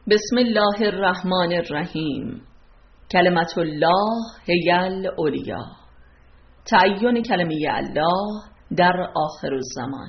بسم الله الرحمن الرحیم. کلمت الله هی العلیا. تعین کلمه الله در آخر الزمان.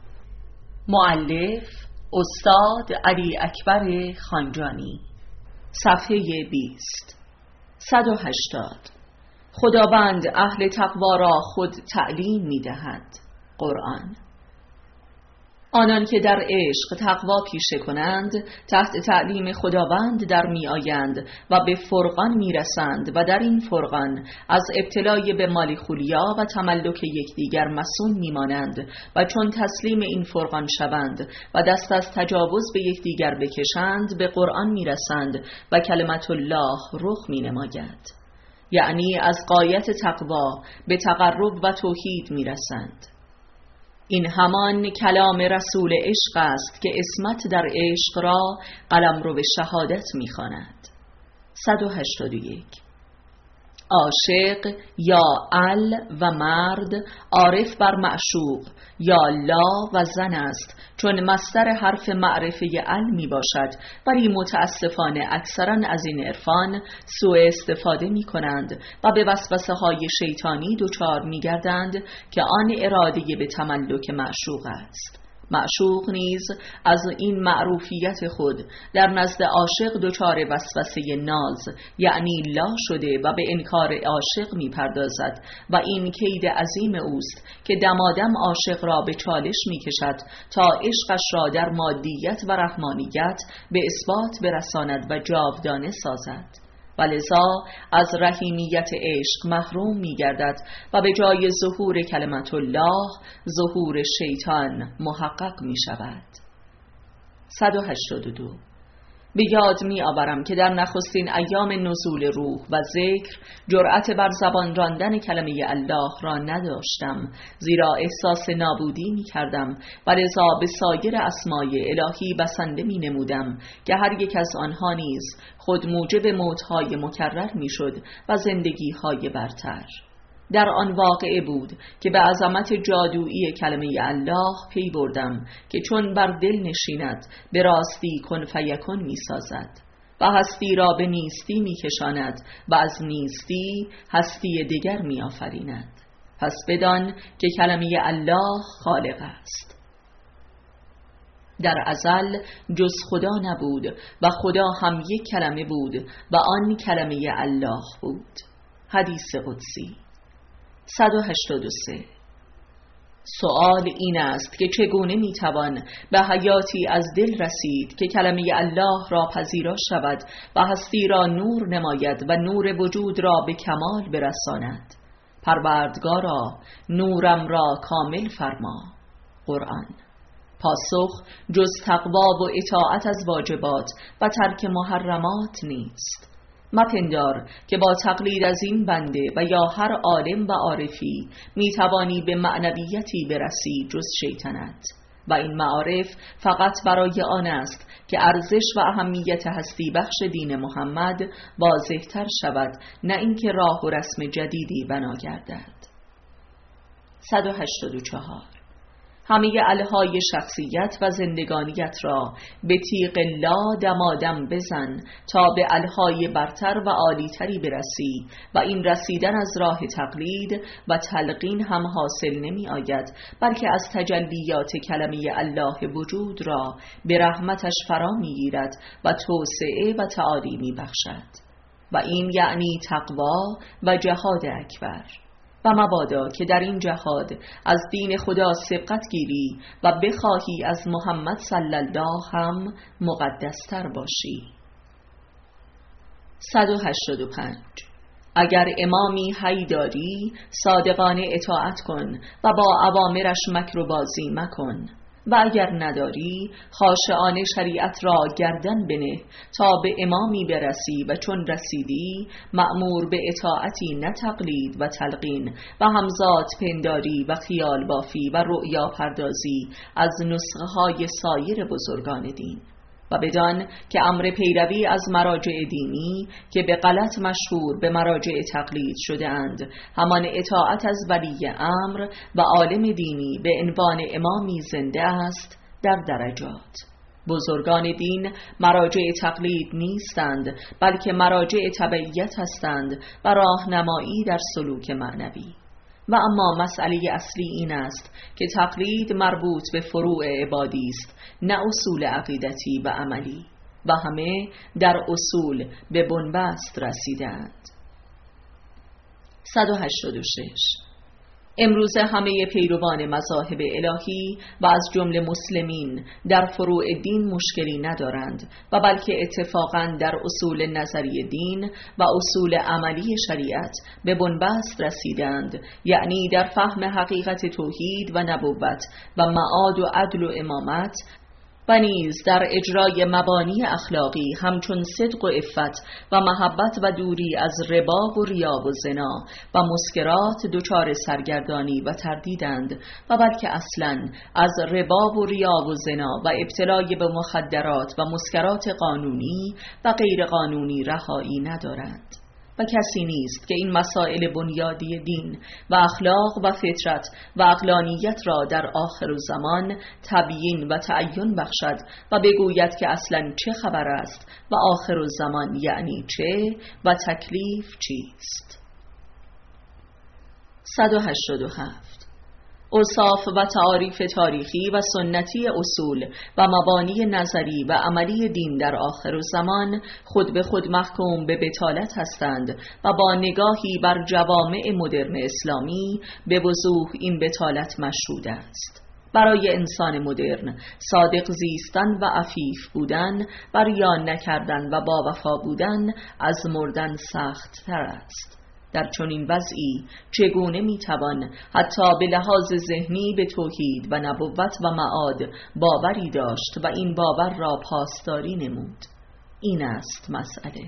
مؤلف استاد علی اکبر خانجانی. صفحه 20. 180. خداوند اهل تقوا را خود تعلیم می دهد. قرآن. آنان که در عشق تقوا پیشه کنند تحت تعلیم خداوند در می آیند و به فرقان می رسند و در این فرقان از ابتلای به مالیخولیا و تملک یکدیگر مصون می مانند و چون تسلیم این فرقان شوند و دست از تجاوز به یکدیگر بکشند به قرآن می رسند و کلمت الله رخ می نماید. یعنی از غایت تقوا به تقرب و توحید می رسند. این همان کلام رسول عشق است که عصمت در عشق را قلمرو شهادت می‌خواند. 181. عاشق یا ال و مرد عارف بر معشوق یا لا و زن است، چون مصدر حرف معرفه ال می باشد، ولی متاسفانه اکثرا از این عرفان سوء استفاده می کنند و به وسوسه های شیطانی دچار می گردند که آن اراده به تملک معشوق است. معشوق نیز از این معروفیت خود در نزد عاشق دچار وسوسه ناز یعنی لا شده و به انکار عاشق می پردازد و این کید عظیم اوست که دمادم عاشق را به چالش می کشد تا عشقش را در مادیت و رحمانیت به اثبات برساند و جاودانه سازد و لذا از رحیمیت عشق محروم می گردد و به جای ظهور کلمت الله ظهور شیطان محقق می شود. 182. به یاد می آورم که در نخستین ایام نزول روح و ذکر جرأت بر زبان راندن کلمه الله را نداشتم، زیرا احساس نابودی می کردم و لذا به سایر اسمای الهی بسنده می نمودم که هر یک از آنها نیز خود موجب موتهای مکرر می شد و زندگیهای برتر. در آن واقعه بود که به عظمت جادویی کلمه الله پی بردم که چون بر دل نشیند به راستی کن فیکن می سازد و هستی را به نیستی می کشاند و از نیستی هستی دیگر می آفریند. پس بدان که کلمه الله خالق است. در ازل جز خدا نبود و خدا هم یک کلمه بود و آن کلمه الله بود. حدیث قدسی. 183. سؤال این است که چگونه میتوان به حیاتی از دل رسید که کلمه الله را پذیرا شود و هستی را نور نماید و نور وجود را به کمال برساند. پروردگارا نورم را کامل فرما. قرآن. پاسخ جز تقوا و اطاعت از واجبات و ترک محرمات نیست. مپندار که با تقلید از این بنده و یا هر عالم و عارفی میتوانی به معنویتی برسی جز شیطنت و این معارف فقط برای آن است که ارزش و اهمیت هستی بخش دین محمد واضح‌تر شود، نه اینکه راه و رسم جدیدی بنا گردد. 184. همه الهای شخصیت و زندگانیت را به تیغ لا دمادم بزن تا به الهای برتر و عالیتری برسی و این رسیدن از راه تقلید و تلقین هم حاصل نمی آید، بلکه از تجلیات کلمه الله وجود را به رحمتش فرا می گیرد و توسعه و تعالی می بخشد و این یعنی تقوا و جهاد اکبر. و مبادا که در این جهاد از دین خدا سبقت گیری و بخواهی از محمد صلی الله هم مقدستر باشی. 185. اگر امامی حی داری صادقانه اطاعت کن و با اوامرش مکر و بازی مکن و اگر نداری خاشعانه شریعت را گردن بنه تا به امامی برسی و چون رسیدی مأمور به اطاعتی نه تقلید و تلقین و همزاد پنداری و خیال بافی و رؤیا پردازی از نسخه های سایر بزرگان دین و بدان که امر پیروی از مراجع دینی که به غلط مشهور به مراجع تقلید شده اند همان اطاعت از ولی امر و عالم دینی به عنوان امامی زنده است در درجات بزرگان دین مراجع تقلید نیستند، بلکه مراجع تبعیت هستند و راهنمایی در سلوک معنوی. و اما مسئله اصلی این است که تقلید مربوط به فروع عبادی است، نه اصول عقیدتی و عملی، و همه در اصول به بنبست رسیدند. 186. امروزه همه پیروان مذاهب الهی و از جمله مسلمین در فروع دین مشکلی ندارند و بلکه اتفاقاً در اصول نظری دین و اصول عملی شریعت به بنبست رسیدند، یعنی در فهم حقیقت توحید و نبوت و معاد و عدل و امامت، و نیز در اجرای مبانی اخلاقی همچون صدق و عفت و محبت و دوری از ربا و ریا و زنا و مسکرات دچار سرگردانی و تردیدند و بلکه اصلاً از ربا و ریا و زنا و ابتلای به مخدرات و مسکرات قانونی و غیر قانونی رهایی ندارند. و کسی نیست که این مسائل بنیادی دین و اخلاق و فطرت و عقلانیت را در آخر زمان تبیین و تعیین بخشد و بگوید که اصلاً چه خبر است و آخر زمان یعنی چه و تکلیف چیست. 187. اوصاف و تعاریف تاریخی و سنتی اصول و مبانی نظری و عملی دین در آخر زمان خود به خود محکوم به بطالت هستند و با نگاهی بر جوامع مدرن اسلامی به وضوح این بطالت مشهود است. برای انسان مدرن صادق زیستن و عفیف بودن و ریا نکردن و با وفا بودن از مردن سخت تر است. در چنین وضعی چگونه میتوان حتی به لحاظ ذهنی به توحید و نبوت و معاد باوری داشت و این باور را پاسداری نمود؟ این است مسئله.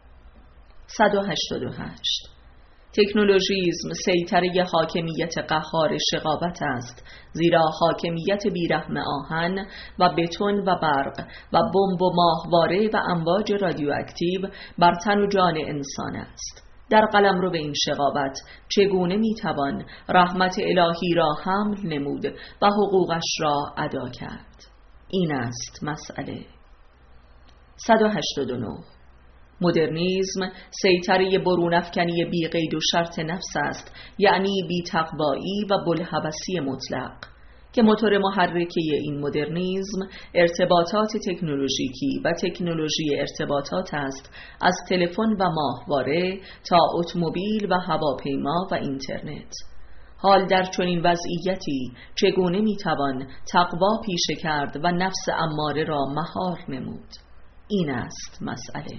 188. تکنولوژیسم سیطره حاکمیت قهار شقاوت است، زیرا حاکمیت بیرحم آهن و بتون و برق و بمب و ماهواره و امواج رادیواکتیو بر تن و جان انسان است. در قلمرو به این شقاوت چگونه میتوان رحمت الهی را حمل نمود و حقوقش را ادا کرد؟ این است مسئله. 189. مدرنیسم سیطره برون افکنی بی قید و شرط نفس است، یعنی بی تقوایی و بلهوسی مطلق، که موتور محرکه این مدرنیسم ارتباطات تکنولوژیکی و تکنولوژی ارتباطات است، از تلفن و ماهواره تا اتومبیل و هواپیما و اینترنت. حال در چنین وضعیتی چگونه میتوان تقوا پیشه کرد و نفس اماره را مهار نمود؟ این است مسئله.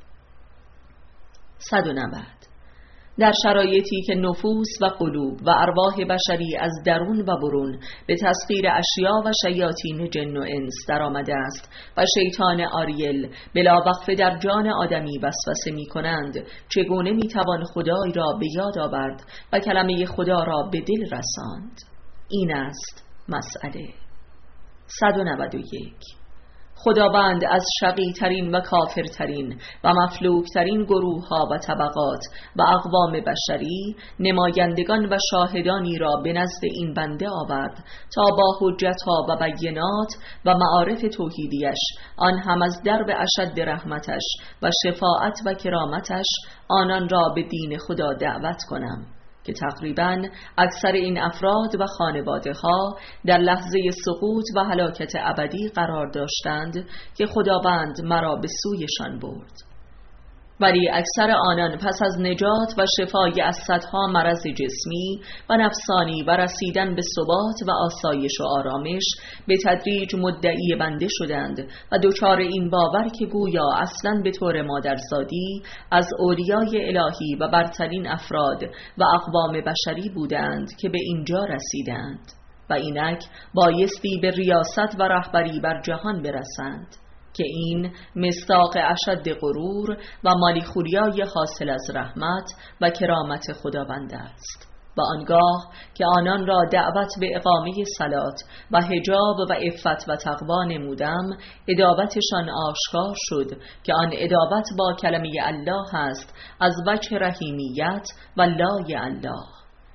190. در شرایطی که نفوس و قلوب و ارواح بشری از درون و برون به تسخیر اشیا و شیاطین جن و انس در آمده است و شیطان آریل بلا وقفه در جان آدمی وسوسه می کنند، چگونه می توان خدای را به یاد آورد و کلمه خدا را به دل رساند؟ این است مسئله. 191. خداوند از شقی ترین و کافر ترین و مفلوک ترین گروه ها و طبقات و اقوام بشری نمایندگان و شاهدانی را به نزد این بنده آورد تا با حجت ها و بینات و معارف توحیدیش، آن هم از درب اشد رحمتش و شفاعت و کرامتش، آنان را به دین خدا دعوت کنم، که تقریباً اکثر این افراد و خانواده ها در لحظه سقوط و هلاکت ابدی قرار داشتند که خداوند مرا به سویشان برد. ولی اکثر آنان پس از نجات و شفای از صدها مرض جسمی و نفسانی و رسیدن به ثبات و آسایش و آرامش به تدریج مدعی بنده شدند و دچار این باور که گویا اصلاً به طور مادرزادی از اولیای الهی و برترین افراد و اقوام بشری بودند که به اینجا رسیدند و اینک بایستی به ریاست و رهبری بر جهان برسند، که این مصداق اشد غرور و مالیخولیای حاصل از رحمت و کرامت خداوند است. و آنگاه که آنان را دعوت به اقامه صلات و حجاب و عفت و تقوا نمودم، ادابتشان آشکار شد که آن ادابت با کلمه الله است، از وجه رحیمیت و لای الله.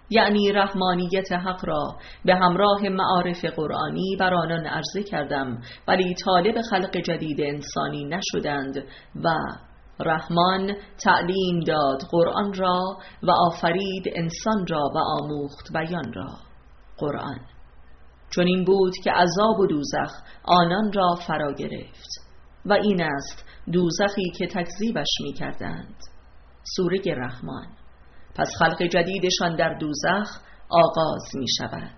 یعنی رحمانیت حق را به همراه معارف قرآنی بر آنان عرضه کردم، ولی طالب خلق جدید انسانی نشدند و رحمان تعلیم داد قرآن را و آفرید انسان را و آموخت بیان را. قرآن چون این بود که عذاب و دوزخ آنان را فرا گرفت و این است دوزخی که تکذیبش می کردند. سوره رحمان. پس خلق جدیدشان در دوزخ آغاز می شود.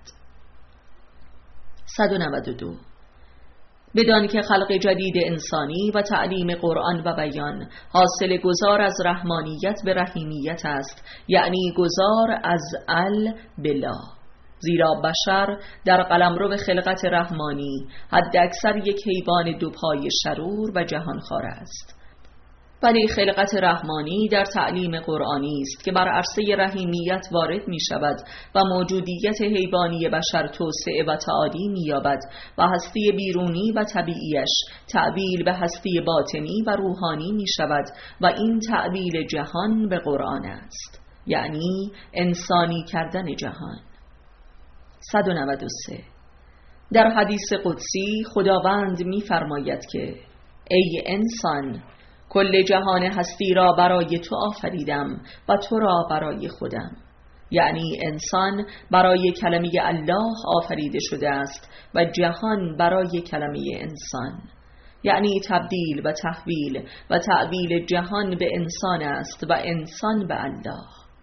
192. بدان که خلق جدید انسانی و تعلیم قرآن و بیان حاصل گذار از رحمانیت به رحیمیت است، یعنی گذار از بلا، زیرا بشر در قلمرو خلقت رحمانی حد اکثر یک حیوان دوپای شرور و جهانخوار است، ولی خلقت رحمانی در تعلیم قرآنی است که بر عرصه رحیمیت وارد می شود و موجودیت حیوانی بشر توسعه و تعالی می یابد و هستی بیرونی و طبیعیش تعبیل به هستی باطنی و روحانی می شود و این تعبیل جهان به قرآن است، یعنی انسانی کردن جهان. 193. در حدیث قدسی خداوند می فرماید که ای انسان، کل جهان هستی را برای تو آفریدم و تو را برای خودم، یعنی انسان برای کلمه الله آفریده شده است و جهان برای کلمه انسان، یعنی تبدیل و تحویل و تعبیل جهان به انسان است و انسان به الله.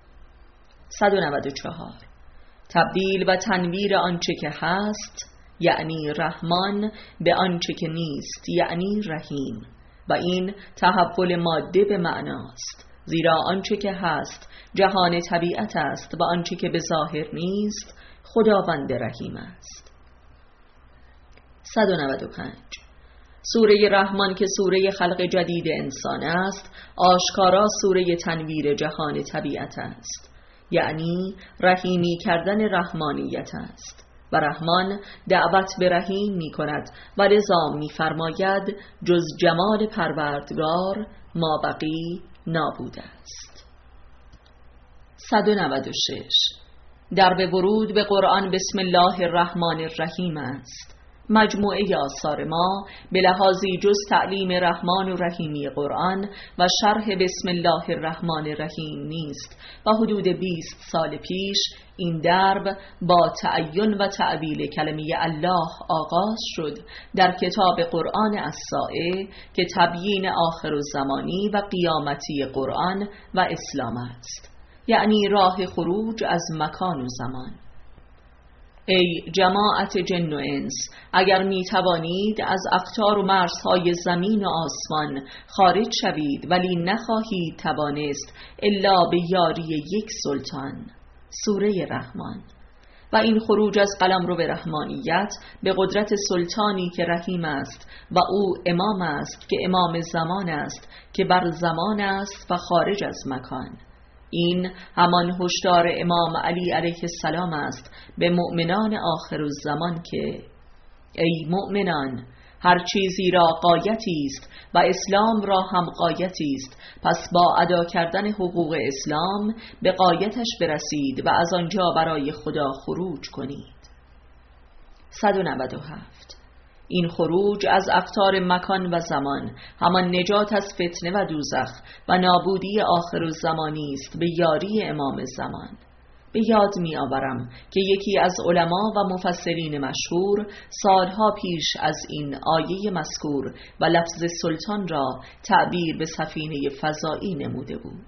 194. تبدیل و تنویر آنچه که هست یعنی رحمان به آنچه که نیست یعنی رحیم، و این تحول ماده به معناست، زیرا آنچه که هست جهان طبیعت است و آنچه که به ظاهر نیست خداوند رحیم است. 195. سوره رحمان که سوره خلق جدید انسان است، آشکارا سوره تنویر جهان طبیعت است، یعنی رحیمی کردن رحمانیت است و رحمان دعوت به رحیم می کند و لذا می فرماید جز جمال پروردگار ما بقی نابود است. 196. در به ورود به قرآن بسم الله الرحمن الرحیم است. مجموعه آثار ما به لحاظی جز تعلیم رحمان و رحیمی قرآن و شرح بسم الله الرحمن الرحیم نیست و حدود 20 سال پیش این درب با تعین و تعبیل کلمه الله آغاز شد در کتاب قرآن الساعه که تبیین آخر الزمانی و قیامتی قرآن و اسلام است، یعنی راه خروج از مکان و زمان. ای جماعت جن و انس، اگر می توانید از اقطار و مرزهای زمین و آسمان خارج شوید ولی نخواهید توانست الا به یاری یک سلطان. سوره رحمان. و این خروج از قلمرو به رحمانیت به قدرت سلطانی که رحیم است و او امام است که امام زمان است که بر زمان است و خارج از مکان. این همان هشدار امام علی علیه السلام است به مؤمنان آخر الزمان که ای مؤمنان، هر چیزی را غایتی است و اسلام را هم غایتی است، پس با ادا کردن حقوق اسلام به غایتش برسید و از آنجا برای خدا خروج کنید. 197. این خروج از اقطار مکان و زمان همان نجات از فتنه و دوزخ و نابودی آخر الزمانی است به یاری امام زمان. به یاد می آورم که یکی از علما و مفسرین مشهور سالها پیش از این آیه مذکور و لفظ سلطان را تعبیر به سفینه فضایی نموده بود.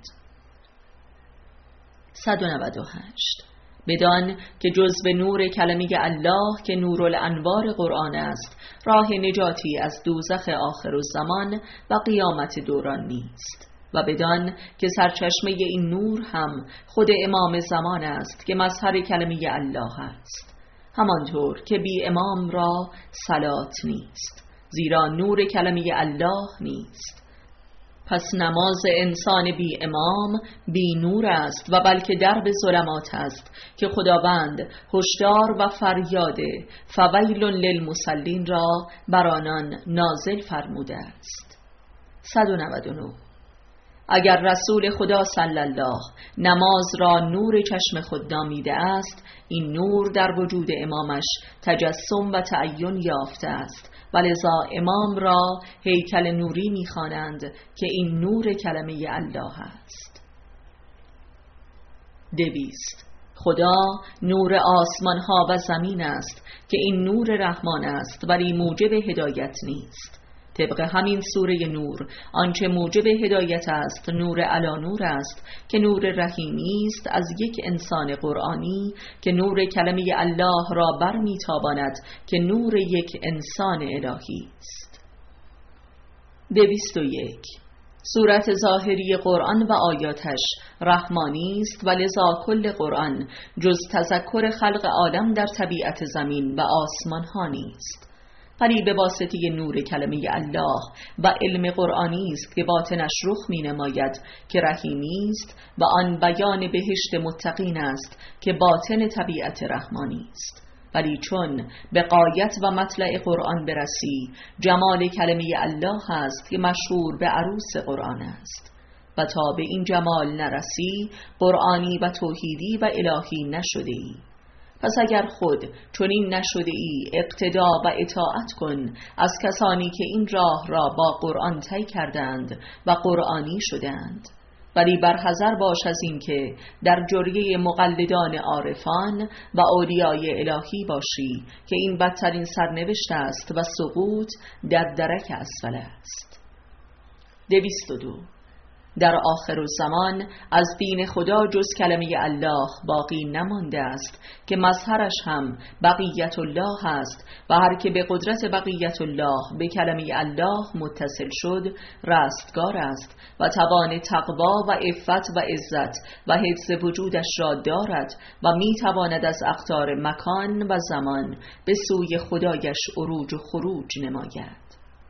198. بدان که جز به نور کلمه الله که نورالانوار قرآن است راه نجاتی از دوزخ آخر الزمان و قیامت دوران نیست، و بدان که سرچشمه این نور هم خود امام زمان است که مظهر کلمه الله است، همانطور که بی امام را صلات نیست، زیرا نور کلمه الله نیست. پس نماز انسان بی امام بی نور است و بلکه درب ظلمات است که خداوند هشدار و فریاد فویل للمصلین را بر آنان نازل فرموده است. 199. اگر رسول خدا صلی الله نماز را نور چشم خود نامیده است، این نور در وجود امامش تجسم و تعین یافته است و لذا امام را هیکل نوری می‌خوانند که این نور کلمه الله است. 200. خدا نور آسمان ها و زمین است که این نور رحمان است ولی موجب هدایت نیست. طبق همین سوره نور آنچه موجب هدایت است نور علی نور است که نور رحیمی است از یک انسان قرآنی که نور کلمه الله را برمیتاباند که نور یک انسان الهی است. 201. صورت ظاهری قرآن و آیاتش رحمانی است و لذا کل قرآن جز تذکر خلق عالم در طبیعت زمین و آسمان ها نیست، ولی به واسطه نور کلمه الله و علم قرآنی است که باطنش رخ می نماید که رحیمی است و آن بیان بهشت متقین است که باطن طبیعت رحمانی است. ولی چون به غایت و مطلع قرآن برسی جمال کلمه الله است که مشهور به عروس قرآن است و تا به این جمال نرسی قرآنی و توحیدی و الهی نشده ای. پس اگر خود چنین نشده ای اقتدا و اطاعت کن از کسانی که این راه را با قرآن طی کردند و قرآنی شدند، ولی برحذر باش از این که در جریه مقلدان عارفان و اولیای الهی باشی که این بدترین سرنوشت است و سقوط در درک اسفل است. 202. در آخر الزمان از دین خدا جز کلمه الله باقی نمانده است که مظهرش هم بقیت الله است و هر که به قدرت بقیت الله به کلمه الله متصل شد رستگار است و توان تقوا و عفت و عزت و حفظ وجودش را دارد و می تواند از اقطار مکان و زمان به سوی خدایش عروج و خروج نماید.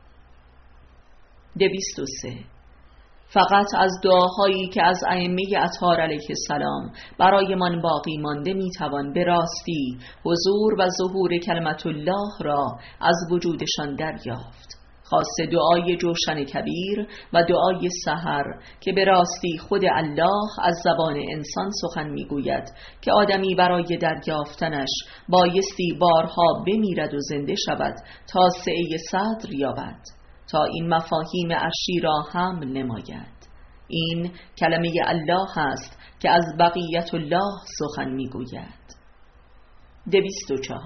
203. فقط از دعاهایی که از ائمه اطهار علیه السلام برای من باقی مانده میتوان به راستی حضور و ظهور کلمت الله را از وجودشان دریافت، خاصه دعای جوشن کبیر و دعای سحر که به راستی خود الله از زبان انسان سخن میگوید که آدمی برای دریافتنش بایستی بارها بمیرد و زنده شود تا سعه صدر یابد تا این مفاهیم عرشی را حمل نماید. این کلمه الله است که از بقیت الله سخن میگوید. 204.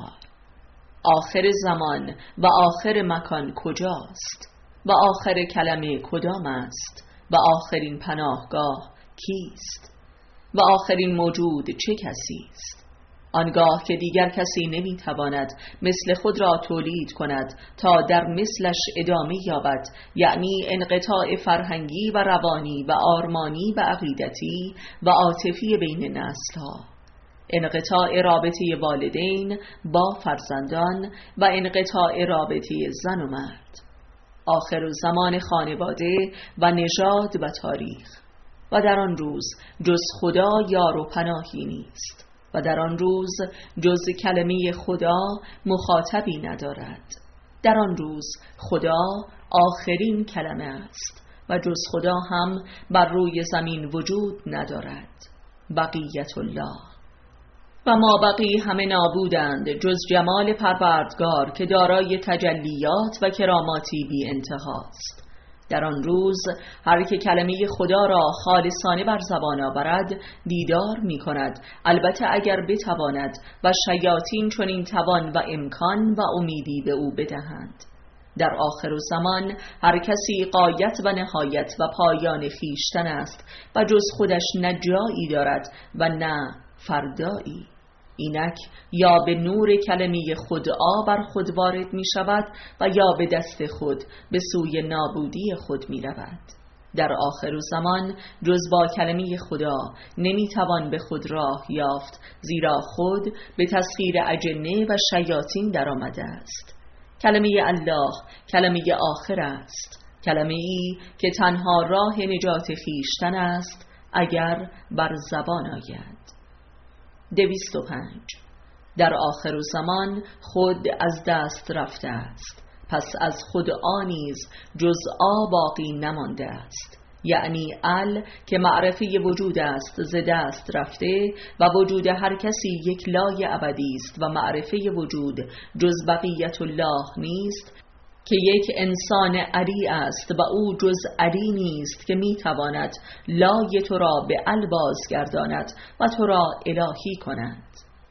آخر زمان و آخر مکان کجاست و آخر کلمه کدام است و آخرین پناهگاه کیست و آخرین موجود چه کسی است؟ آنگاه که دیگر کسی نمیتواند مثل خود را تولید کند تا در مثلش ادامه یابد، یعنی انقطاع فرهنگی و روانی و آرمانی و عقیدتی و عاطفی بین نسل‌ها، انقطاع رابطه والدین با فرزندان و انقطاع رابطه زن و مرد، آخر زمان خانواده و نژاد و تاریخ. و در آن روز جز خدا یار و پناهی نیست و در آن روز جز کلمه خدا مخاطبی ندارد. در آن روز خدا آخرین کلمه است و جز خدا هم بر روی زمین وجود ندارد. بقیت الله. و ما بقی همه نابودند جز جمال پروردگار که دارای تجلیات و کراماتی بی انتهاست. در آن روز هر که کلمه خدا را خالصانه بر زبان آورد دیدار می کند، البته اگر بتواند و شیاطین چنین توان و امکان و امیدی به او بدهند. در آخر زمان هر کسی غایت و نهایت و پایان خویشتن است و جز خودش نه جایی دارد و نه فردایی. اینک یا به نور کلمه خدا بر خود وارد می شود و یا به دست خود به سوی نابودی خود می رود. در آخر زمان جز با کلمه خدا نمی توان به خود راه یافت، زیرا خود به تسخیر اجنه و شیاطین در آمده است. کلمه الله کلمه آخر است، کلمه ای که تنها راه نجات خویشتن است اگر بر زبان آید. 205. در آخر زمان خود از دست رفته است، پس از خود آنیز جز باقی نمانده است. یعنی ال که معرفه وجود است ز دست رفته و وجود هر کسی یک لای ابدی است و معرفه وجود جز بقیت الله نیست که یک انسان علی است و او جز علی نیست که میتواند لای تو را به ال بازگرداند و تو را الهی کند.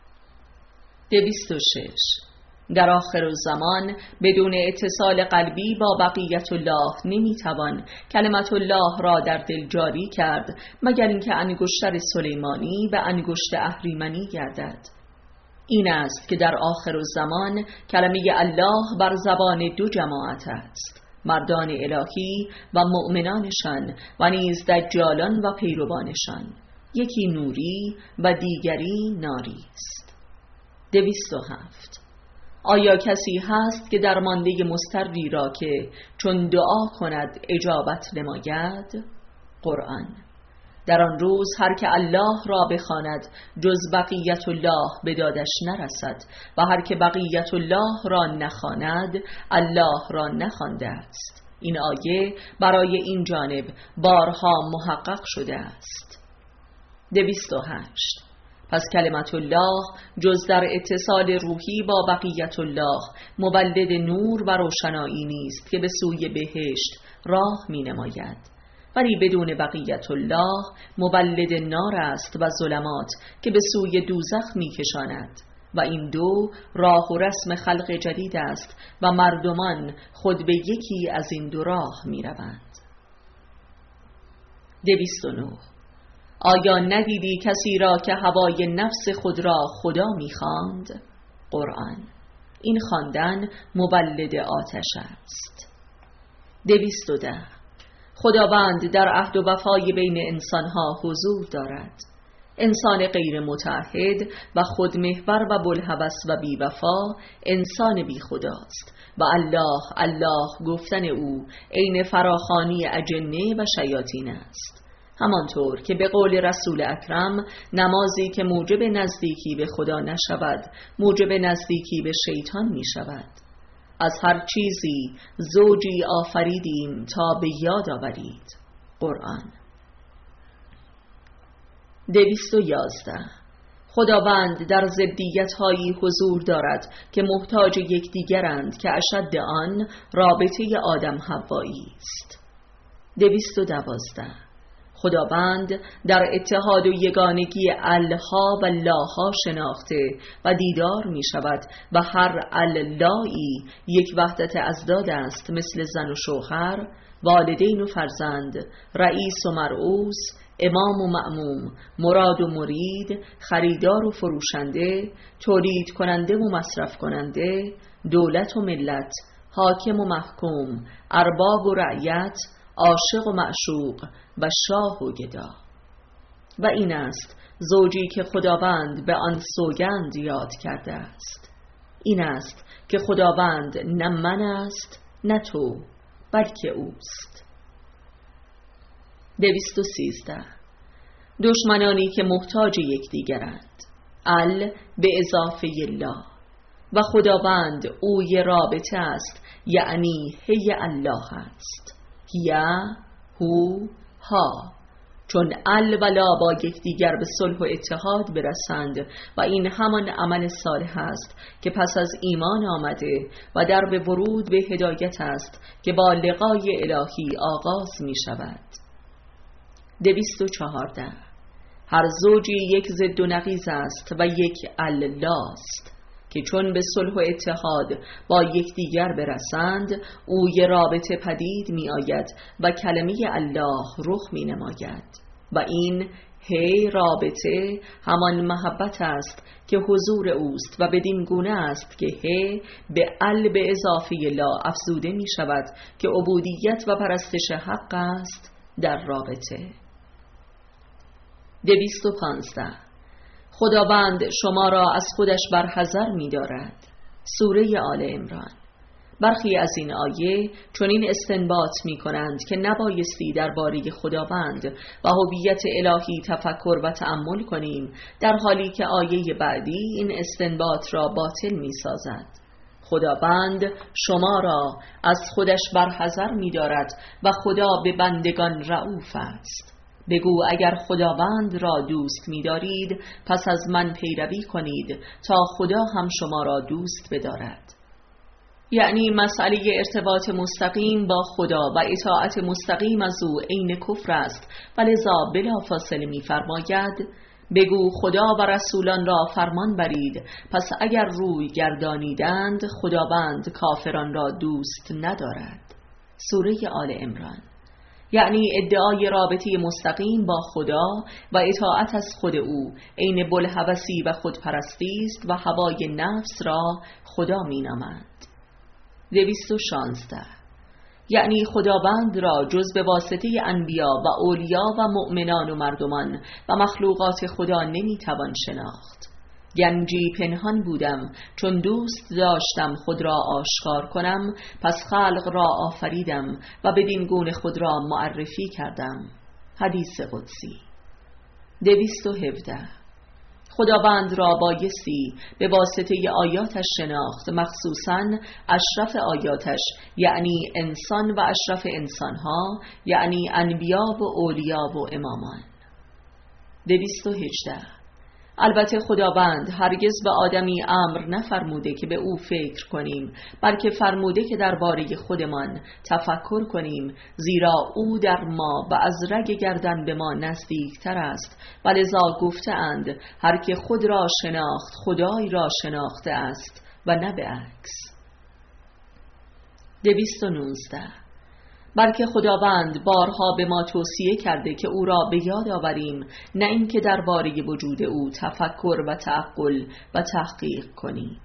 206. در آخر الزمان بدون اتصال قلبی با بقیت الله نمیتوان کلمت الله را در دل جاری کرد مگر اینکه انگشتر سلیمانی به انگشت اهریمنی گردد. این است که در آخر الزمان کلمه الله بر زبان دو جماعت است، مردان الهی و مؤمنانشان و نیز دجالان و پیروانشان، یکی نوری و دیگری ناری است. 207. آیا کسی هست که درمانده مضطری را که چون دعا کند اجابت نماید؟ قرآن. در آن روز هر که الله را بخواند جز بقیت الله به دادش نرسد و هر که بقیت الله را نخواند الله را نخوانده است. این آیه برای این جانب بارها محقق شده است. 208. پس کلمت الله جز در اتصال روحی با بقیت الله مولد نور و روشنایی نیست که به سوی بهشت راه می نماید، ولی بدون بقیت الله مولد نار است و ظلمات که به سوی دوزخ می کشاند و این دو راه و رسم خلق جدید است و مردمان خود به یکی از این دو راه می روند. 209. آیا ندیدی کسی را که هوای نفس خود را خدا می‌خواند؟ قرآن. این خواندن مولد آتش است. 210. خداوند در عهد و وفای بین انسانها حضور دارد. انسان غیر متعهد و خودمحور و بوالهوس و بی‌وفا انسان بی خداست و الله الله گفتن او عین فراخوانی اجنه و شیاطین است. همانطور که به قول رسول اکرم نمازی که موجب نزدیکی به خدا نشود موجب نزدیکی به شیطان می شود. از هر چیزی زوجی آفریدیم تا به یاد آورید. قرآن. 211. خداوند در ضدیت‌هایی حضور دارد که محتاج یکدیگرند که اشد آن رابطه آدم حوایی است. 212. خداوند در اتحاد و یگانگی الها و لاها شناخته و دیدار می شود و هر اللایی یک وحدت ازداد است، مثل زن و شوهر، والدین و فرزند، رئیس و مرئوس، امام و مأموم، مراد و مرید، خریدار و فروشنده، تولید کننده و مصرف کننده، دولت و ملت، حاکم و محکوم، ارباب و رعیت، عاشق و معشوق و شاه و گدا. و این است زوجی که خداوند به آن سوگند یاد کرده است. این است که خداوند نه من است نه تو بلکه اوست. 213. دشمنانی که محتاج یکدیگرند. به اضافه الله و خداوند اوی رابطه است، یعنی هی الله است. یا هو ها، چون ال و لا با یکدیگر به صلح و اتحاد برسند و این همان عمل صالح است که پس از ایمان آمده و در به ورود به هدایت است که با لقای الهی آغاز می شود. 214. هر زوجی یک ضد و نقیض است و یک الله است که چون به صلح و اتحاد با یکدیگر برسند اوی رابطه پدید می آید و کلمه الله رخ می نماید و این هی رابطه همان محبت است که حضور اوست و بدین گونه است که هی به به اضافه لا افزوده می شود که عبودیت و پرستش حق است در رابطه. 215. خداوند شما را از خودش برحذر می دارد. سوره آل عمران. برخی از این آیه چنین استنباط می کنند که نبایستی درباره خداوند و هویت الهی تفکر و تأمل کنیم، در حالی که آیه بعدی این استنباط را باطل می سازد. خداوند شما را از خودش برحذر می دارد و خدا به بندگان رئوف است. بگو اگر خداوند را دوست می دارید پس از من پیروی کنید تا خدا هم شما را دوست بدارد. یعنی مسئله ارتباط مستقیم با خدا و اطاعت مستقیم از او عین کفر است و لذا بلافاصله می فرماید بگو خدا و رسولان را فرمان برید، پس اگر روی گردانیدند خداوند کافران را دوست ندارد. سوره آل عمران. یعنی ادعای رابطه مستقیم با خدا و اطاعت از خود او عین بوالهوسی و خودپرستی است و هوای نفس را خدا می نامند. 216. یعنی خداوند را جز به واسطه انبیا و اولیا و مؤمنان و مردمان و مخلوقات خدا نمیتوان شناخت. گنجی پنهان بودم چون دوست داشتم خود را آشکار کنم، پس خلق را آفریدم و بدین گونه خود را معرفی کردم. حدیث قدسی. 217. خداوند را بایستی به واسطه آیاتش شناخت، مخصوصاً اشرف آیاتش یعنی انسان و اشرف انسانها یعنی انبیا و اولیا و امامان. 218. البته خداوند هرگز به آدمی امر نفرموده که به او فکر کنیم، بلکه فرموده که درباره خودمان تفکر کنیم، زیرا او در ما و از رگ گردن به ما نزدیکتر است و لذا گفته اند هر که خود را شناخت خدای را شناخته است و نه به عکس. 219. بلکه خداوند بارها به ما توصیه کرده که او را به یاد آوریم، نه اینکه درباره وجود او تفکر و تعقل و تحقیق کنیم.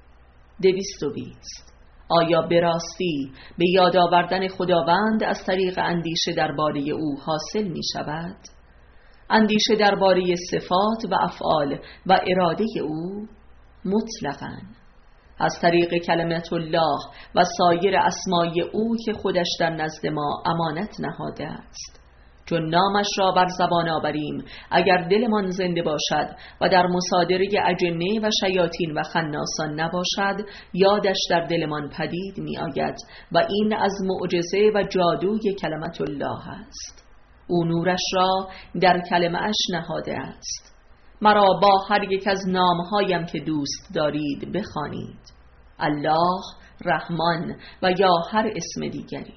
220. آیا به راستی به یاد آوردن خداوند از طریق اندیشه درباره او حاصل می شود؟ اندیشه درباره صفات و افعال و اراده او؟ مطلقاً. از طریق کلمت الله و سایر اسمای او که خودش در نزد ما امانت نهاده است. چون نامش را بر زبان آوریم، اگر دلمان زنده باشد و در مصادره اجنه و شیاطین و خناسان نباشد، یادش در دلمان پدید می آید و این از معجزه و جادوی کلمت الله است. او نورش را در کلمه اش نهاده است. مرا با هر یک از نامهایم که دوست دارید بخوانید، الله، رحمان و یا هر اسم دیگری.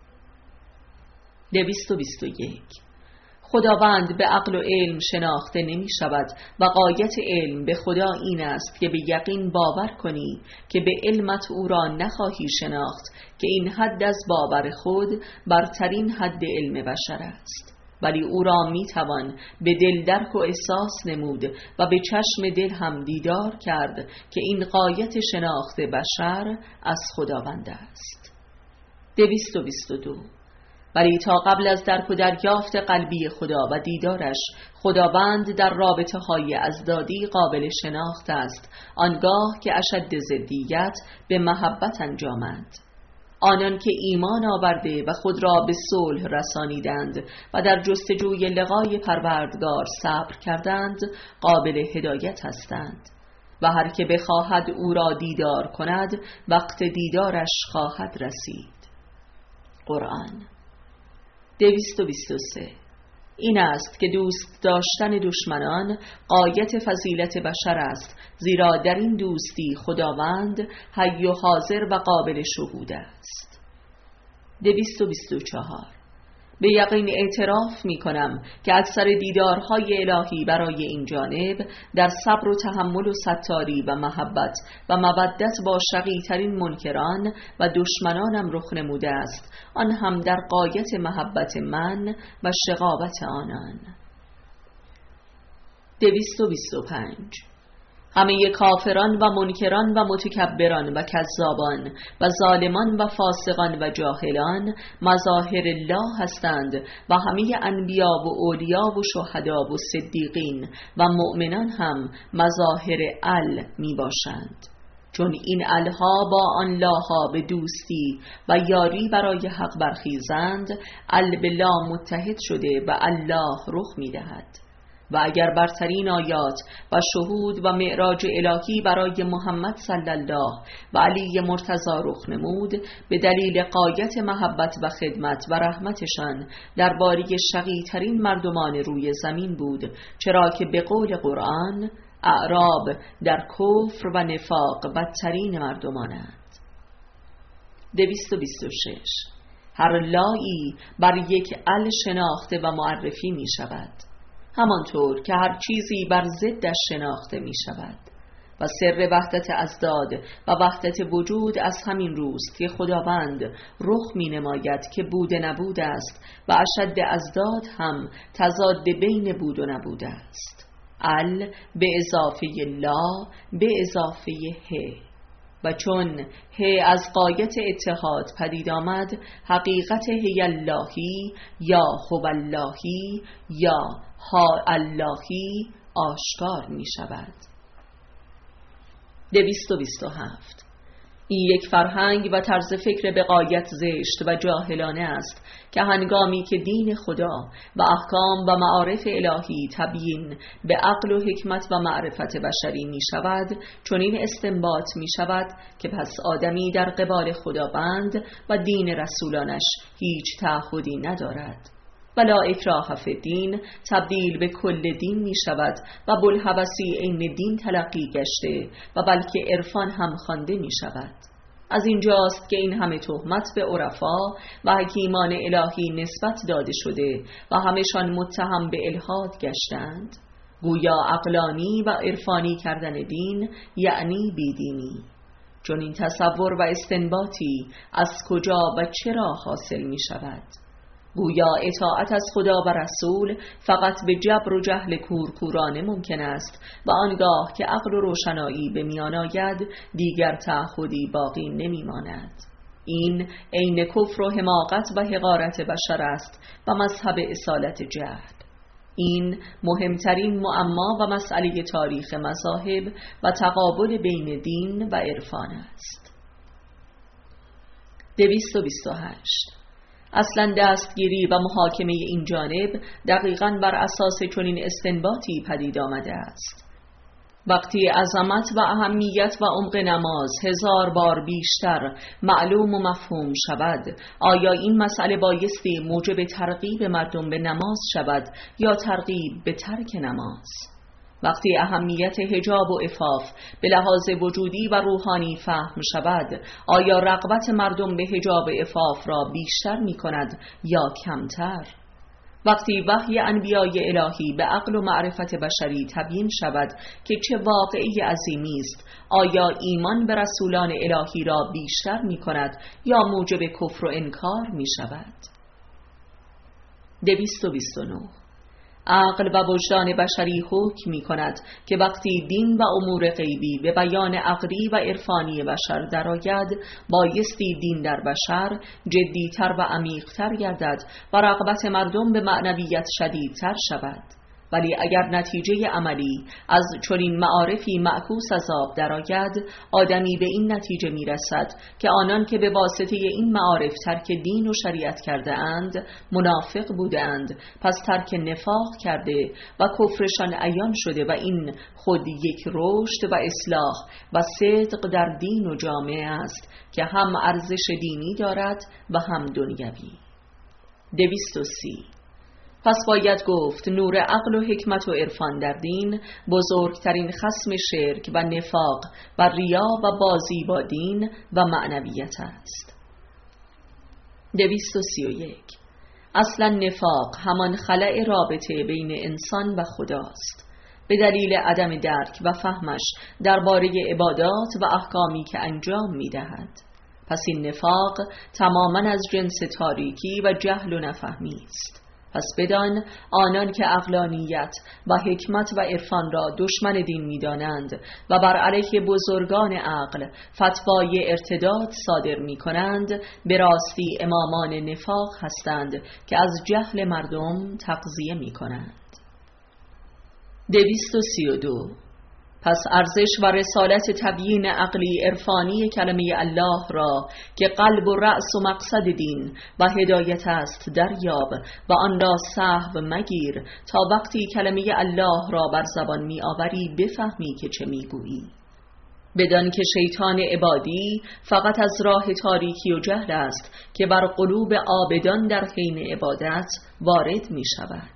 221. خداوند به عقل و علم شناخته نمی شود و غایت علم به خدا این است که به یقین باور کنی که به علمت او را نخواهی شناخت که این حد از باور خود برترین حد علم بشر است، ولی او را می توان به دل درک و احساس نمود و به چشم دل هم دیدار کرد که این غایت شناخت بشر از خداوند است. 222. ولی تا قبل از درک و دریافت قلبی خدا و دیدارش، خداوند در رابطه های ازدادی قابل شناخت است، آنگاه که اشد ضدیت به محبت انجامند. آنان که ایمان آورده و خود را به صلح رسانیدند و در جستجوی لقای پروردگار صبر کردند قابل هدایت هستند و هر که بخواهد او را دیدار کند وقت دیدارش خواهد رسید. قرآن. 223. این است که دوست داشتن دشمنان غایت فضیلت بشر است، زیرا در این دوستی خداوند حی و حاضر و قابل شهود است. 224. به یقین اعتراف می کنم که اکثر دیدارهای الهی برای این جانب در صبر و تحمل و ستاری و محبت و مودت با شقی ترین منکران و دشمنانم رخ نموده است، آن هم در غایت محبت من و شقاوت آنان. 225. همه کافران و منکران و متکبران و کذابان و ظالمان و فاسقان و جاهلان مظاهر الله هستند و همه انبیا و اولیا و شهدا و صدیقین و مؤمنان هم مظاهر ال می باشند، چون این الها با آن لاها به دوستی و یاری برای حق برخیزند، ال به لا متحد شده و الله رخ می دهد. و اگر برترین آیات و شهود و معراج الهی برای محمد صلی الله و علی مرتضی رخ نمود، به دلیل غایت محبت و خدمت و رحمتشان درباره شقی‌ترین مردمان روی زمین بود، چرا که به قول قرآن اعراب در کفر و نفاق بدترین مردمانند. 226. هر لایی بر یک ال شناخته و معرفی می شود، همانطور که هر چیزی بر ضدش شناخته می شود. و سر وحدت ازداد و وحدت وجود از همین روست که خداوند رخ می نماید که بود نبود است و اشد ازداد هم تضاد بین بود و نبود است. ال به اضافه لا به اضافه ه، و چون ه از غایت اتحاد پدید آمد، حقیقت هی اللهی یا هو اللهی یا ها اللهی آشکار می شود. 227. این یک فرهنگ و طرز فکر به غایت زشت و جاهلانه است که هنگامی که دین خدا و احکام و معارف الهی تبیین به عقل و حکمت و معرفت بشری می شود، چنین استنباط می شود که پس آدمی در قبال خداوند و دین رسولانش هیچ تعهدی ندارد. ولا اکراه فی الدین تبدیل به کل دین می شود و بوالهوسی عین دین تلقی گشته و بلکه عرفان هم خوانده می شود. از اینجاست که این همه تهمت به عرفا و حکیمان الهی نسبت داده شده و همشان متهم به الحاد گشتند. گویا عقلانی و عرفانی کردن دین یعنی بیدینی. چون این تصور و استنباطی از کجا و چرا حاصل می شود؟ گویا اطاعت از خدا و رسول فقط به جبر و جهل کورکورانه ممکن است و آنگاه که عقل و روشنایی به میان آید دیگر تعهدی باقی نمی ماند. این عین کفر و حماقت و حقارت بشر است و مذهب اصالت جهل. این مهمترین معما و مسئله تاریخ مذاهب و تقابل بین دین و عرفان است. 228. اصلا دستگیری و محاکمه این جانب دقیقاً بر اساس چنین استنباطی پدید آمده است. وقتی عظمت و اهمیت و عمق نماز 1000 بار بیشتر معلوم و مفهوم شود، آیا این مسئله بایستی موجب ترغیب مردم به نماز شود یا ترغیب به ترک نماز؟ وقتی اهمیت حجاب و عفاف به لحاظ وجودی و روحانی فهم شود، آیا رغبت مردم به حجاب و عفاف را بیشتر می کند یا کمتر؟ وقتی وحی انبیای الهی به عقل و معرفت بشری تبیین شود که چه واقعی عظیمی است، آیا ایمان به رسولان الهی را بیشتر می کند یا موجب کفر و انکار می شود؟ 229. عقل و وجدان بشری حکم می کند که وقتی دین و امور غیبی به بیان عقلی و عرفانی بشر درآید، بایستی دین در بشر جدیتر و عمیقتر گردد و رغبت مردم به معنویت شدیدتر شود. ولی اگر نتیجه عملی از چنین معارفی معکوس از آب درآید، آدمی به این نتیجه می رسد که آنان که به واسطه این معارف ترک دین و شریعت کرده اند منافق بودند، پس ترک نفاق کرده و کفرشان عیان شده و این خود یک رشد و اصلاح و صدق در دین و جامعه است که هم ارزش دینی دارد و هم دنیوی. 230. پس باید گفت نور عقل و حکمت و عرفان در دین بزرگترین خصم شرک و نفاق و ریا و بازی با دین و معنویت است. 231. اصلا نفاق همان خلأ رابطه بین انسان و خداست، به دلیل عدم درک و فهمش درباره عبادات و احکامی که انجام می‌دهد. پس این نفاق تماماً از جنس تاریکی و جهل و نفهمی است. پس بدان آنان که عقلانیت و حکمت و عرفان را دشمن دین می‌دانند و بر علیه بزرگان عقل فتوای ارتداد صادر می‌کنند، به راستی امامان نفاق هستند که از جهل مردم تغذیه می‌کنند. 232. پس ارزش و رسالت تبیین عقلی عرفانی کلمه الله را که قلب و رأس و مقصد دین و هدایت است دریاب و آن را سهو مگیر تا وقتی کلمه الله را بر زبان می آوری بفهمی که چه می گویی، بدان که شیطان عبادی فقط از راه تاریکی و جهل است که بر قلوب عابدان در حین عبادت وارد می شود.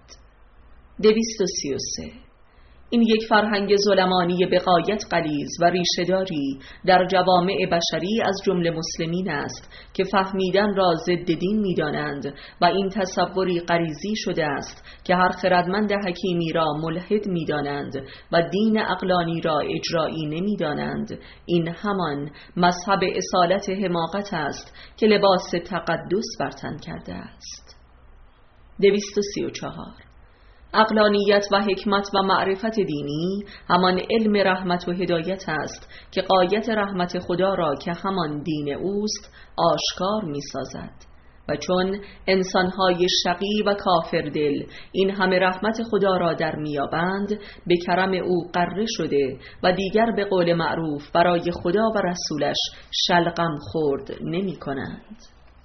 233. این یک فرهنگ ظلمانی بغایت غلیظ و ریشه‌داری در جوامع بشری از جمله مسلمین است که فهمیدن را ضد دین می‌دانند و این تصوری غریزی شده است که هر خردمند حکیمی را ملحد می‌دانند و دین عقلانی را اجرایی نمی‌دانند. این همان مذهب اصالت حماقت است که لباس تقدس بر تن کرده است. 234. عقلانیت و حکمت و معرفت دینی همان علم رحمت و هدایت است که غایت رحمت خدا را که همان دین اوست آشکار می سازد. و چون انسانهای شقی و کافر دل این همه رحمت خدا را در میابند، به کرم او غره شده و دیگر به قول معروف برای خدا و رسولش شلغم خورد نمی کنند.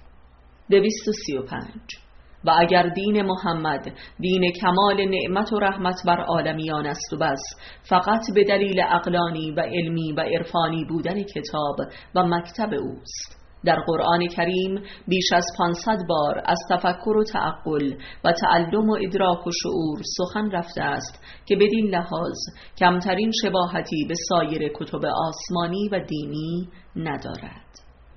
235. و اگر دین محمد دین کمال نعمت و رحمت بر عالمیان است و بس، فقط به دلیل عقلانی و علمی و عرفانی بودن کتاب و مکتب اوست. در قرآن کریم بیش از 500 بار از تفکر و تعقل و تعلم و ادراک و شعور سخن رفته است که بدین لحاظ کمترین شباهتی به سایر کتب آسمانی و دینی ندارد.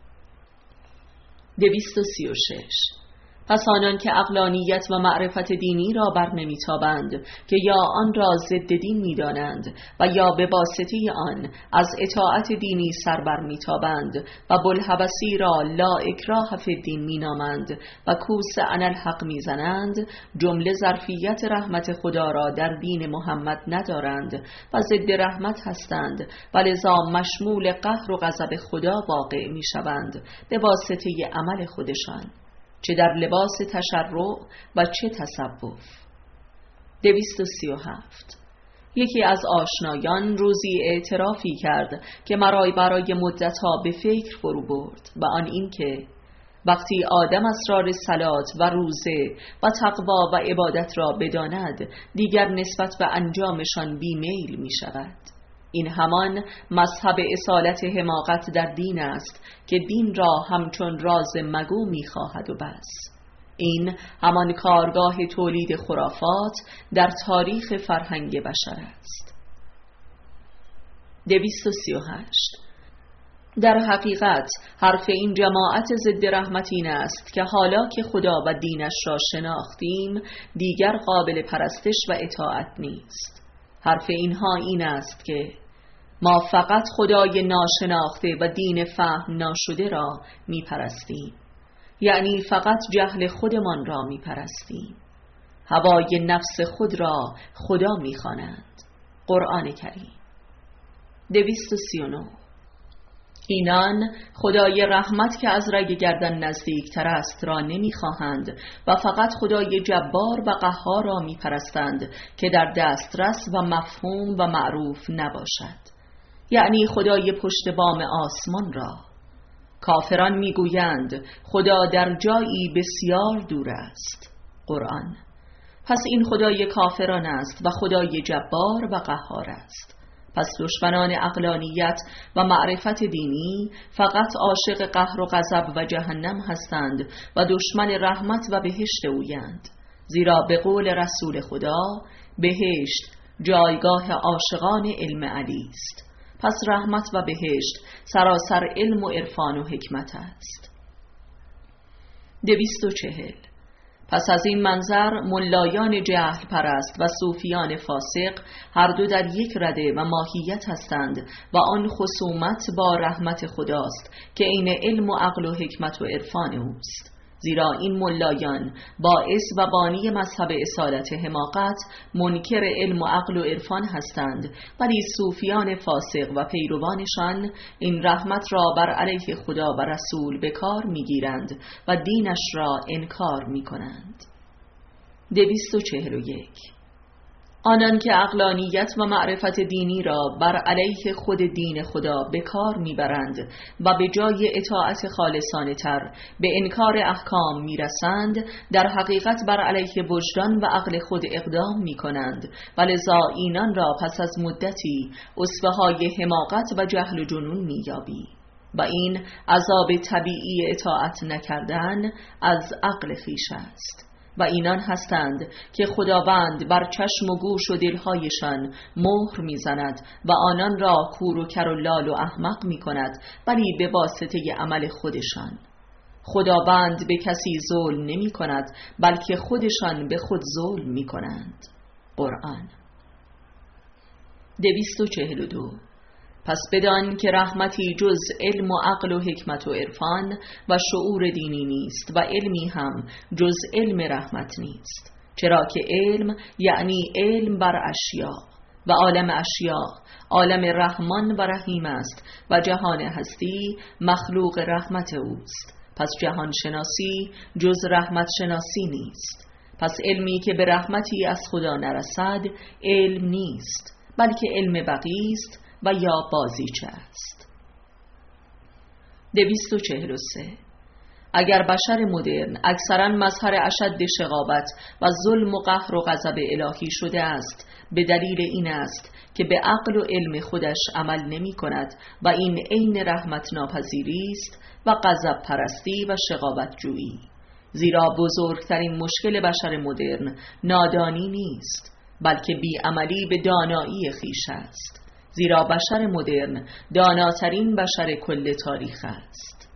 236. پس آنان که عقلانیت و معرفت دینی را بر نمیتابند که یا آن را ضد دین میدانند و یا به واسطه آن از اطاعت دینی سر بر میتابند و بوالهوسی را لا اکراه فی الدین مینامند و کوس اناالحق میزنند، جمله ظرفیت رحمت خدا را در دین محمد ندارند و ضد رحمت هستند و لذا مشمول قهر و غضب خدا واقع میشوند به واسطه عمل خودشان، چه در لباس تشرع و چه تصوف. 237. یکی از آشنایان روزی اعترافی کرد که مرای برای مدتها به فکر فرو برد و آن این که وقتی آدم اسرار صلات و روزه و تقوا و عبادت را بداند، دیگر نسبت به انجامشان بیمیل می شود. این همان مذهب اصالت حماقت در دین است که دین را همچون راز مگو می‌خواهد و بس. این همان کارگاه تولید خرافات در تاریخ فرهنگ بشر است. 238. در حقیقت حرف این جماعت ضد رحمت این است که حالا که خدا و دینش را شناختیم دیگر قابل پرستش و اطاعت نیست. حرف اینها این است که ما فقط خدای ناشناخته و دین فهم ناشده را می پرستیم، یعنی فقط جهل خودمان را می پرستیم. هوای نفس خود را خدا می خوانند. قرآن کریم. 239. اینان خدای رحمت که از رگ گردن نزدیکتر است را نمیخواهند و فقط خدای جبار و قهار را میپرستند که در دسترس و مفهوم و معروف نباشد، یعنی خدای پشت بام آسمان را. کافران میگویند خدا در جایی بسیار دور است. قرآن. پس این خدای کافران است و خدای جبار و قهار است. پس دشمنان عقلانیت و معرفت دینی فقط عاشق قهر و غضب و جهنم هستند و دشمن رحمت و بهشت اویند، زیرا به قول رسول خدا بهشت جایگاه عاشقان علم علی است. پس رحمت و بهشت سراسر علم و عرفان و حکمت است. 240. پس از این منظر ملایان جهل پرست و صوفیان فاسق هر دو در یک رده و ماهیت هستند و آن خصومت با رحمت خداست که عین علم و عقل و حکمت و عرفان اوست. زیرا این ملایان باعث و بانی مذهب اصالت حماقت منکر علم و عقل و عرفان هستند، ولی صوفیان فاسق و پیروانشان این رحمت را بر علیه خدا و رسول به کار میگیرند و دینش را انکار میکنند. 241. آنان که عقلانیت و معرفت دینی را بر علیه خود دین خدا به کار میبرند و به جای اطاعت خالصانه تر به انکار احکام میرسند، در حقیقت بر علیه وجدان و عقل خود اقدام میکنند و لذا اینان را پس از مدتی اسوه‌های حماقت و جهل و جنون مییابی و این عذاب طبیعی اطاعت نکردن از عقل خویش است. و اینان هستند که خداوند بر چشم و گوش و دلهایشان مهر میزند و آنان را کور و کر و لال و احمق میکند، ولی به واسطه عمل خودشان. خداوند به کسی ظلم نمی کند، بلکه خودشان به خود ظلم میکنند. قرآن 242. پس بدان که رحمتی جز علم و عقل و حکمت و عرفان و شعور دینی نیست و علمی هم جز علم رحمت نیست، چرا که علم یعنی علم بر اشیاء و عالم اشیاء عالم رحمان و رحیم است و جهان هستی مخلوق رحمت اوست. پس جهان شناسی جز رحمت شناسی نیست. پس علمی که به رحمتی از خدا نرسد علم نیست، بلکه علم بقی است و یا بازیچه است. 243. اگر بشر مدرن اکثرا مظهر اشد شقاوت و ظلم و قهر و غضب الهی شده است، به دلیل این است که به عقل و علم خودش عمل نمی کند و این عین رحمت ناپذیری است و غضب پرستی و شقاوت جویی. زیرا بزرگترین مشکل بشر مدرن نادانی نیست، بلکه بیعملی به دانایی خویش است. زیرا بشر مدرن داناترین بشر کل تاریخ است.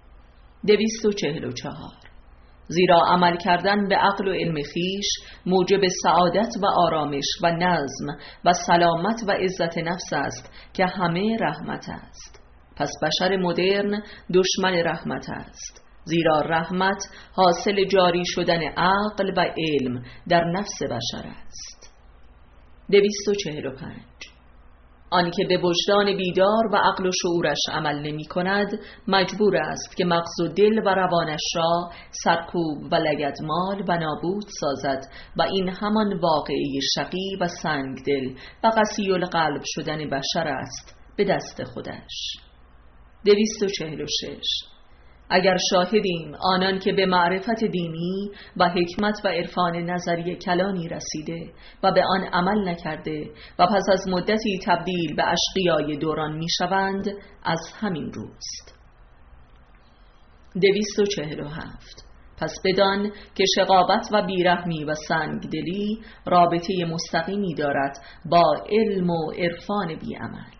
244. زیرا عمل کردن به عقل و علم خویش موجب سعادت و آرامش و نظم و سلامت و عزت نفس است که همه رحمت است. پس بشر مدرن دشمن رحمت است، زیرا رحمت حاصل جاری شدن عقل و علم در نفس بشر است. 245. آنکه به وجدان بیدار و عقل و شعورش عمل نمی کند مجبور است که مغز و دل و روانش را سرکوب و لگدمال و نابود سازد و این همان واقعه شقی و سنگ دل و قسی القلب شدن بشر است به دست خودش. 246. اگر شاهدیم آنان که به معرفت دینی و حکمت و عرفان نظری کلانی رسیده و به آن عمل نکرده و پس از مدتی تبدیل به اشقیای دوران می شوند، از همین روست. 247. پس بدان که شقاوت و بیرحمی و سنگدلی رابطه مستقیمی دارد با علم و عرفان بیعمل.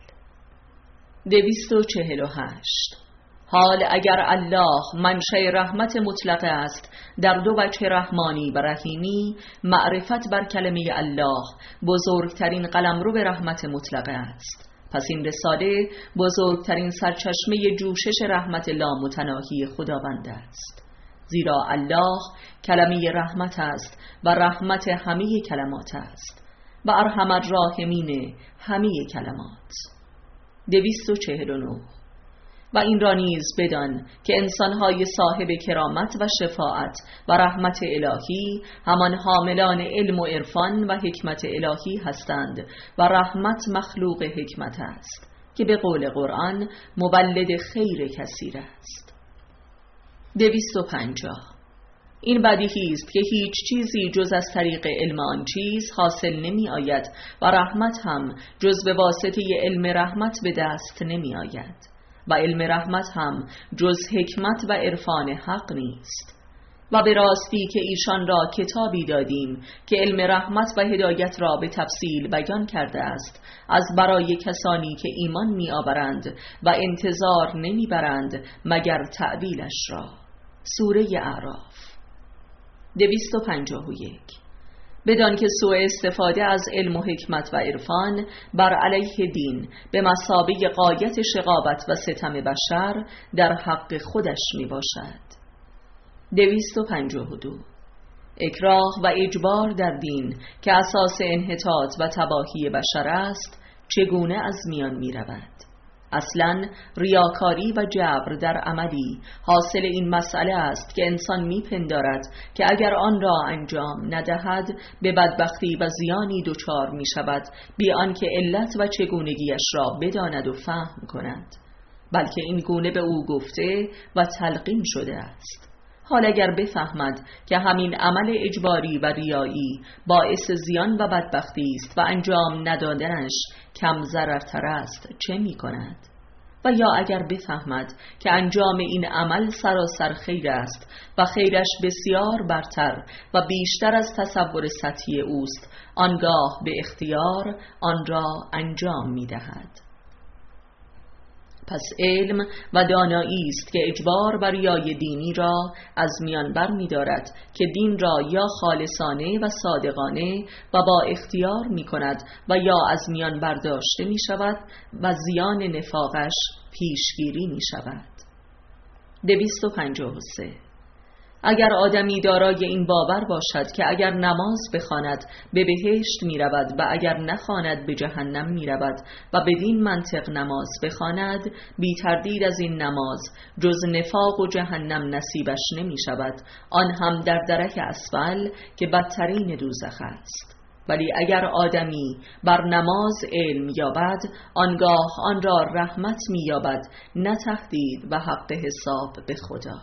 248. حال اگر الله منشأ رحمت مطلقه است در دو وجه رحمانی و رحیمی، معرفت بر کلمه الله بزرگترین قلمرو به رحمت مطلقه است. پس این رساله بزرگترین سرچشمه جوشش رحمت لامتناهی خداوند است، زیرا الله کلمه رحمت است و رحمت همه کلمات است و ارحم الراحمین همه کلمات. 249. و این را نیز بدان که انسانهای صاحب کرامت و شفاعت و رحمت الهی همان حاملان علم و عرفان و حکمت الهی هستند و رحمت مخلوق حکمت است که به قول قرآن مولد خیر کثیر است. 250. این بدیهی است که هیچ چیزی جز از طریق علم آن چیز حاصل نمی آید و رحمت هم جز به واسطه علم رحمت به دست نمی آید و علم رحمت هم جز حکمت و عرفان حق نیست. و به راستی که ایشان را کتابی دادیم که علم رحمت و هدایت را به تفصیل بیان کرده است، از برای کسانی که ایمان می آورند و انتظار نمی برند مگر تأویلش را. سوره اعراف. 251. بدان که سوء استفاده از علم و حکمت و عرفان بر علیه دین به مثابه غایت شقاوت و ستم بشر در حق خودش می باشد. 252. اکراه و اجبار در دین که اساس انحطاط و تباهی بشر است چگونه از میان می رود؟ اصلاً ریاکاری و جبر در عملی حاصل این مسئله است که انسان میپندارد که اگر آن را انجام ندهد به بدبختی و زیانی دچار می شود بی آنکه علت و چگونگیش را بداند و فهم کند، بلکه این گونه به او گفته و تلقین شده است. حال اگر بفهمد که همین عمل اجباری و ریایی باعث زیان و بدبختی است و انجام ندادنش کم ضررتر است، چه می کند؟ و یا اگر بفهمد که انجام این عمل سراسر خیر است و خیرش بسیار برتر و بیشتر از تصور سطحی اوست، آنگاه به اختیار آن را انجام می دهد. پس علم و دانایی است که اجبار و ریای دینی را از میان بر می دارد که دین را یا خالصانه و صادقانه و با اختیار می کند و یا از میان برداشته می شود و زیان نفاقش پیشگیری می شود. 253. اگر آدمی دارای این باور باشد که اگر نماز بخواند به بهشت می رود و اگر نخواند به جهنم می رود و بدین منطق نماز بخواند، بی تردید از این نماز جز نفاق و جهنم نصیبش نمی شود، آن هم در درک اسفل که بدترین دوزخ است. ولی اگر آدمی بر نماز علم یابد، آنگاه آن را رحمت می یابد، نه تهدید و حق حساب به خدا.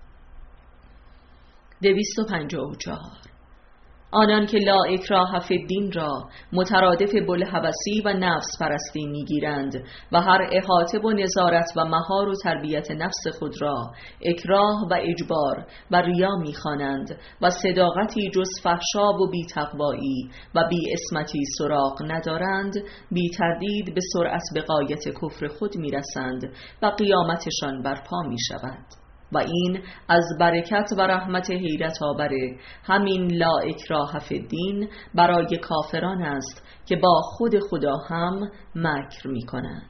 254. آنان که لا اکراه فی الدین را مترادف بوالهوسی و نفس پرستی میگیرند و هر احاطه و نظارت و مهار و تربیت نفس خود را اکراه و اجبار و ریا میخوانند و صداقتی جز فحشا و بی تقوایی و بی عصمتی سراغ ندارند، بی تردید به سرعت به غایت کفر خود میرسند و قیامتشان برپا میشود. و این از برکت و رحمت حیرت آور همین لا اکراه فی الدین برای کافران است که با خود خدا هم مکر می کنند.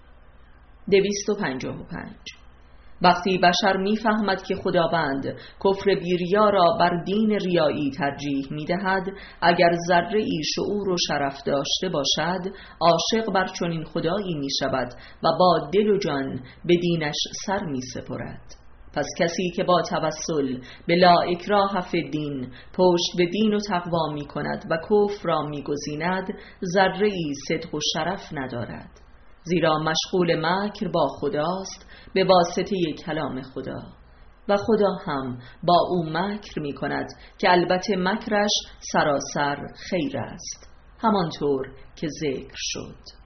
255. وقتی بشر میفهمد که خداوند کفر بیریا را بر دین ریایی ترجیح میدهد، اگر ذره ای شعور و شرف داشته باشد عاشق بر چنین خدایی می شود و با دل و جان به دینش سر می سپرد. پس کسی که با توسل به لا اکراه فی الدین پشت به دین و تقوا می کند و کفر را می گزیند، ذره ای صدق و شرف ندارد، زیرا مشغول مکر با خداست به واسطه کلام خدا و خدا هم با او مکر می کند که البته مکرش سراسر خیر است، همانطور که ذکر شد.